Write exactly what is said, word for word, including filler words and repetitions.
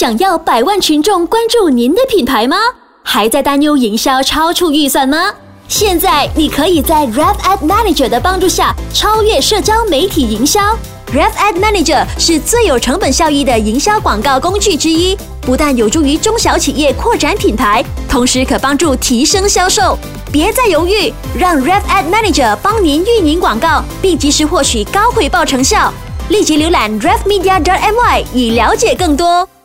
想要百万群众关注您的品牌吗？还在担忧营销超出预算吗？现在你可以在 Rev Ad Manager 的帮助下超越社交媒体营销。Rev Ad Manager 是最有成本效益的营销广告工具之一，不但有助于中小企业扩展品牌，同时可帮助提升销售。别再犹豫，让 Rev Ad Manager 帮您运营广告，并及时获取高回报成效。立即浏览 rev media dot m y 以了解更多。